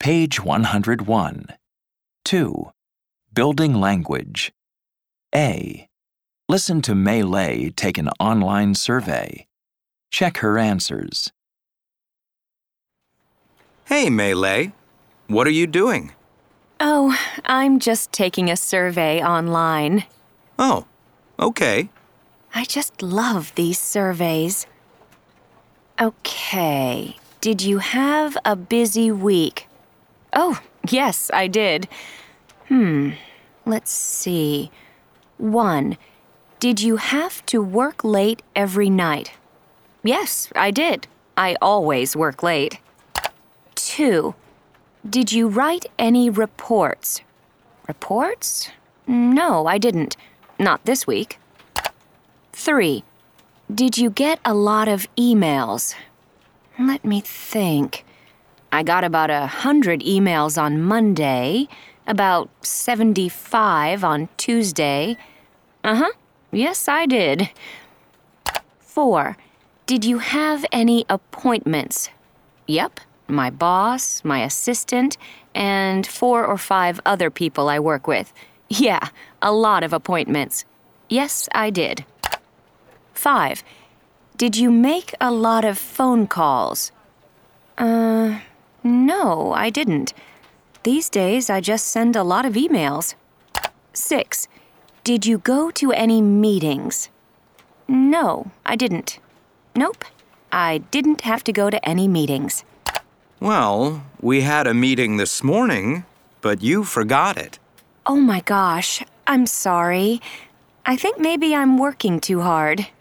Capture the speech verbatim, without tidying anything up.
Page one hundred one. two. Building language. A. Listen to Mei Lei take an online survey. Check her answers. Hey, Mei Lei. What are you doing? Oh, I'm just taking a survey online. Oh, okay. I just love these surveys. Okay, did you have a busy week? Oh, yes, I did. Hmm, let's see. One, did you have to work late every night? Yes, I did. I always work late. Two, did you write any reports? Reports? No, I didn't. Not this week. Three, did you get a lot of emails? Let me think. I got about a hundred emails on Monday, about seventy-five on Tuesday. Uh-huh, yes, I did. Four, did you have any appointments? Yep, my boss, my assistant, and four or five other people I work with. Yeah, a lot of appointments. Yes, I did. Five, did you make a lot of phone calls? Uh, no, I didn't. These days, I just send a lot of emails. Six, did you go to any meetings? No, I didn't. Nope, I didn't have to go to any meetings. Well, we had a meeting this morning, but you forgot it. Oh my gosh, I'm sorry. I think maybe I'm working too hard.